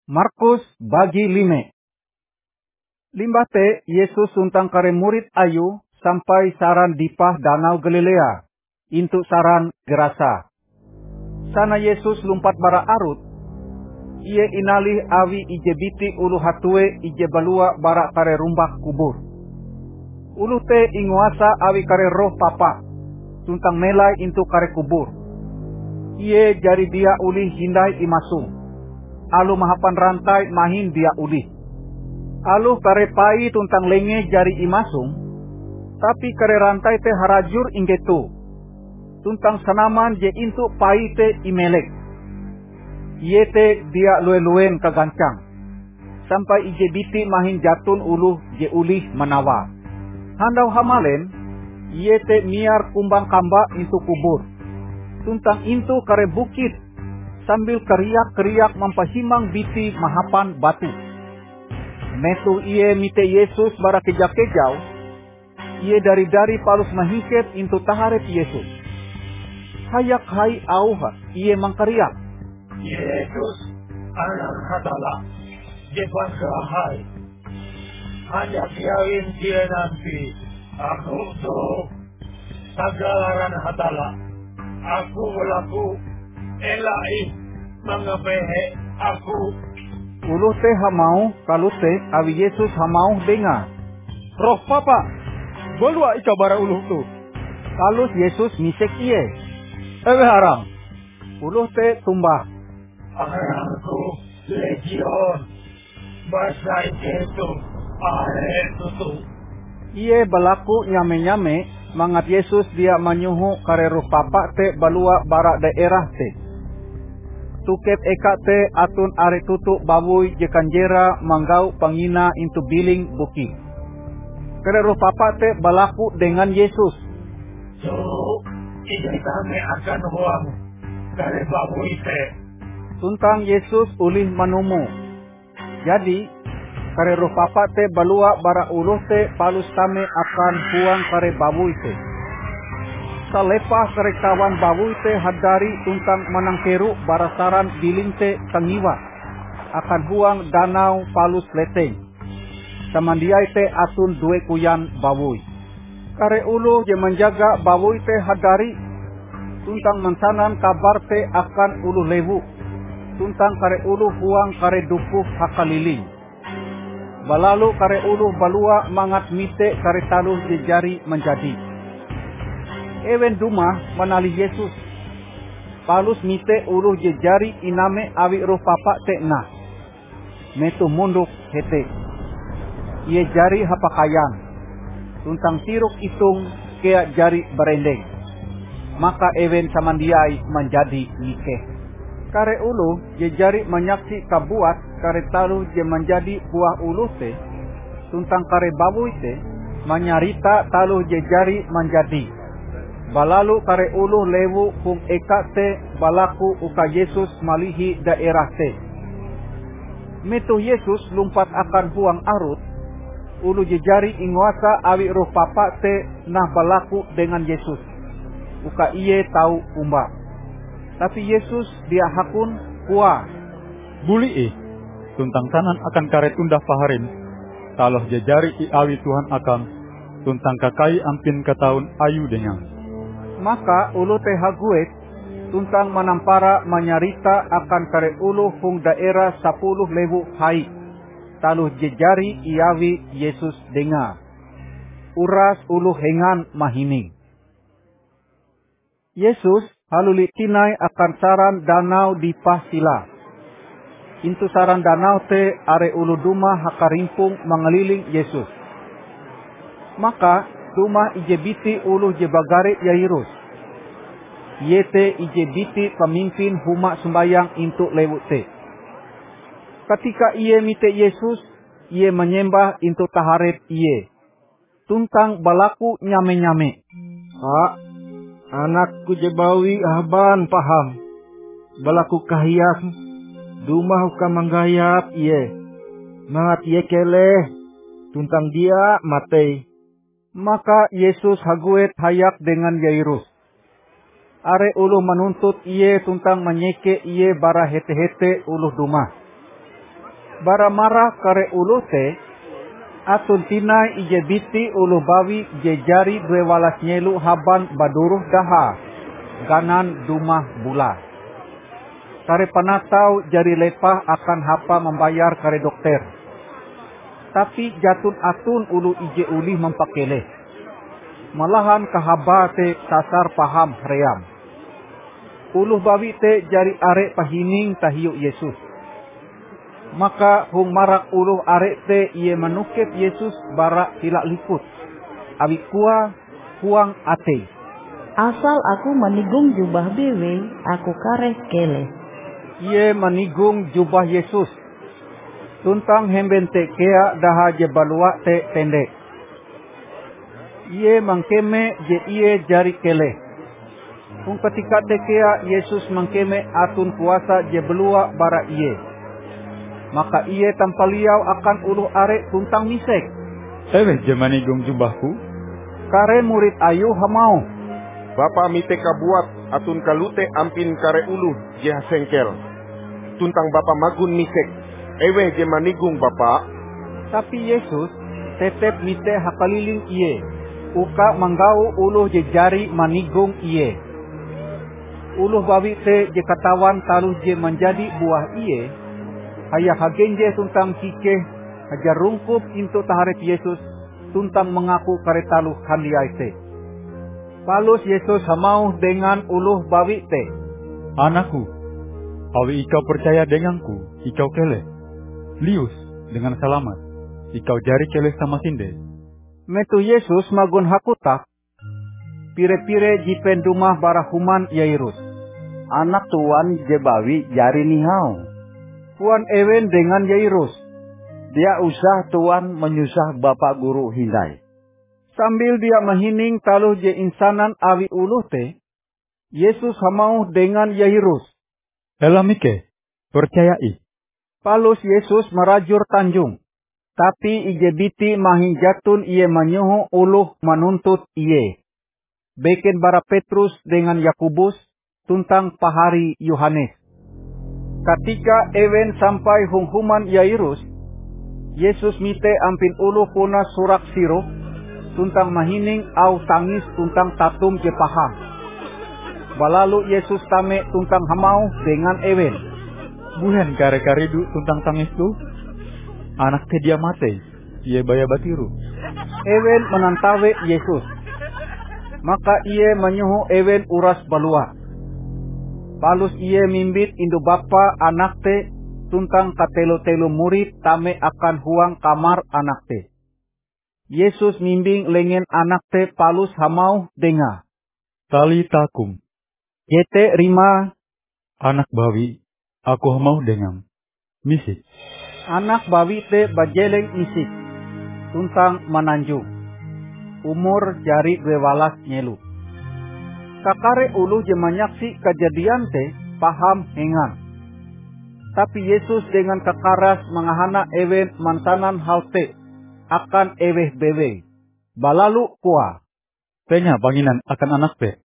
Markus bagi 5. Limbah te Yesus suntang kare murid ayu sampai saran dipah danau Galilea, intu saran Gerasa. Sana Yesus lumpat bara arut, ia inalih awi ije biti ulu hatue ije balua bara kare rumbak kubur. Ulu te inguasa awi kare roh papa, suntang melai intu kare kubur. Ia jari dia ulih hindai imasung. Alu mahapan rantai mahin dia ulih. Alu kare pai tuntang lenge jari imasung, tapi kare rantai te harajur inggetu. Tuntang sanaman je intu pai te imelek. Ye te dia lue-luen kagancang. Sampai ije biti mahin jatun uluh je ulih manawa. Handau hamalen, ye te miar kumbang kamba intu kubur. Tuntang intu kare bukit, sambil keriak-keriak mampahimang biti mahapan batu. Metu iye mite Yesus bara kejau-kejau, iye dari palus mahiket intu taharep Yesus. Hayak hai auha, iye mangkariak. Yesus, anak hatala, jepan hai. Hanya biarin dia nanti, aku tuh tagalaran hatala. Aku laku elai mengebehe aku. Uluh teh hamau kalau teh awi Yesus hamau dengar. Roh papa, bolua ika bara uluh tu. Kalus Yesus misek iye. Ewe harang. Uluh teh tumbah. Arangku legion. Basai itu are tutu. Iye balaku nyame-nyame mangat Yesus dia manyuhu kare roh papa te balua bara daerah te. Tuket eka te atun are tutu bawui jekanjera manggau pangina intu biling buki. Kare roh papa te balaku dengan Yesus. So, ije kami akan huang kare bawui te. Tuntang Yesus ulih manumu. Jadi, kare roh papa te balua bara uluh te palus tame akan huang kare bawui te. Salepah kare kawan bawui te hadari tuntang manangkeru barasaran biling te tangiwa akan huang danau palus leteng. Samandiai te atun due kuyan bawui. Kare ulu je menjaga bawui te hadari tuntang mensanan kabar te akan ulu lewu. Tuntang kare ulu huang kare dupuh hakaliling. Balalu kare ulu balua mangat mite kare taluh jejari menjadi. Ewen dumah manali Yesus. Palus mite uluh jejari iname awi roh papa te nah. Metu munduk hete. Ie jari hapakayan. Tuntang tiruk itung kea jari berendeng. Maka ewen samandiai menjadi nikeh. Kare ulu jejari menyaksi kabuat kare taluh je menjadi buah ulu te. Tuntang kare babui te menyarita taluh jejari menjadi. Balalu kare uluh lewu hung eka te balaku uka Yesus malihi daerah te. Metu Yesus lumpat akan huang arut, ulu jejari inguasa awi roh papa te nah balaku dengan Yesus. Uka iye tahu umba. Tapi Yesus dia hakun kuah. Buli tuntang sanan akan karet undah paharin. Taloh jejari i awi Tuhan akan, tuntang kakai ampin ketahun ayu dengan. Maka ulu teh haguet, tuntang manampara menyarita akan kare ulu hung daerah 10 lewu hai. Taluh jejari iawi Yesus dengar. Uras ulu hengan mahining. Yesus haluli tinai akan saran danau di Pasila. Intu saran danau te are ulu duma hakarimpung mengeliling Yesus. Maka duma ije biti uluh je bagare Yairus. Yete ije biti pemimpin huma sembayang intu lewu te. Ketika iye mite Yesus, iye menyembah intu taharep iye. Tuntang balaku nyame-nyame. Anakku jebawi ahban paham. Balaku kahiyak. Dumah uka manggayap iye. Mangat iye keleh. Tuntang dia matei. Maka Yesus haguet hayak dengan Yairus. Are uluh menuntut iye tuntang menyeke iye bara hete-hete uluh dumah. Bara marah kare uluh te, atun tinai ije biti uluh bawi je jari 12 nyelu haban baduruh daha, ganan dumah bula. Kare panatau jari lepah akan hapa membayar kare dokter. Tapi jatun atun ulu ije ulih mempakeleh. Malahan kahaba te sasar paham ream. Uluh bawi te jari arek pahining tahiu Yesus. Maka hung marak uluh arek te iye menukep Yesus barak hilak liput. Awi kua huang ate. Asal aku menigung jubah bewe, aku kareh keleh. Iye menigung jubah Yesus. Tuntang hemben te kea daha je balua te pendek. Iye mangkeme je iye jari keleh. Kung ketika te kea Yesus mangkeme atun kuasa je belua bara iye. Maka iye tampaliau akan uluh arek tuntang misek. Eweh je manigung jubahku? Kare murid ayu hamau. Bapa mite kabuat atun kalute ampin kare uluh je sengkel. Tuntang bapa magun misek. Eweh je manigung bapa. Tapi Yesus tetep mite hakaliling iye. Uka manggau uluh je jari manigung iye. Uluh bawi te je katawan taluh je menjadi buah iye. Hayah hagenje tuntang kikeh hajar rungkup into taharep Yesus tuntang mengaku kare taluh handiai te. Palus Yesus hamau dengan uluh bawi te. Anakku, awi ikau percaya denganku, ikau keleh. Lius dengan selamat, ikau jari keleh sama sinde. Metu Yesus magun hakutak. Pire-pire jipen dumah barahuman Yairus. Anak tuan jebawi jari nihau. Puan ewen dengan Yairus. Dia usah tuan menyusah bapak guru hindai. Sambil dia mahining taluh je insanan awi uluh te, Yesus hamau dengan Yairus. Elamike, percayai. Palus Yesus merajur tanjung. Tapi ije biti mahin jatun iye menyuhu uluh menuntut iye. Beken bara Petrus dengan Yakubus tuntang pahari Yohanes. Ketika ewen sampai hunghuman Yairus, Yesus mite ampin uluh puna surak sirup, tuntang mahining au tangis tuntang tatum je paham. Balalu Yesus tame tuntang hamau dengan ewen. Buhen kare-karidu tuntang tangis tu? Anak te dia mate, iye baya batiru. Ewen menantawe Yesus. Maka iye menyuhu ewen uras balua. Palus iye mimbit indu bapa anak te tuntang katelo-telo murid tame akan huang kamar anak te. Yesus mimbing lengen anak te palus hamau denga. Tali takum. Jete rima. Anak bawi, aku hamau dengan. Misik. Anak bawi te bajeleng misik. Tuntang menanjung. Umur jari 12 nyelu. Kakare uluh je menyaksi kejadian te paham hengan. Tapi Yesus dengan kekaras mengahana ewen mansanan hal te akan eweh bewe. Balalu kuah. Tenya banginan akan anak te.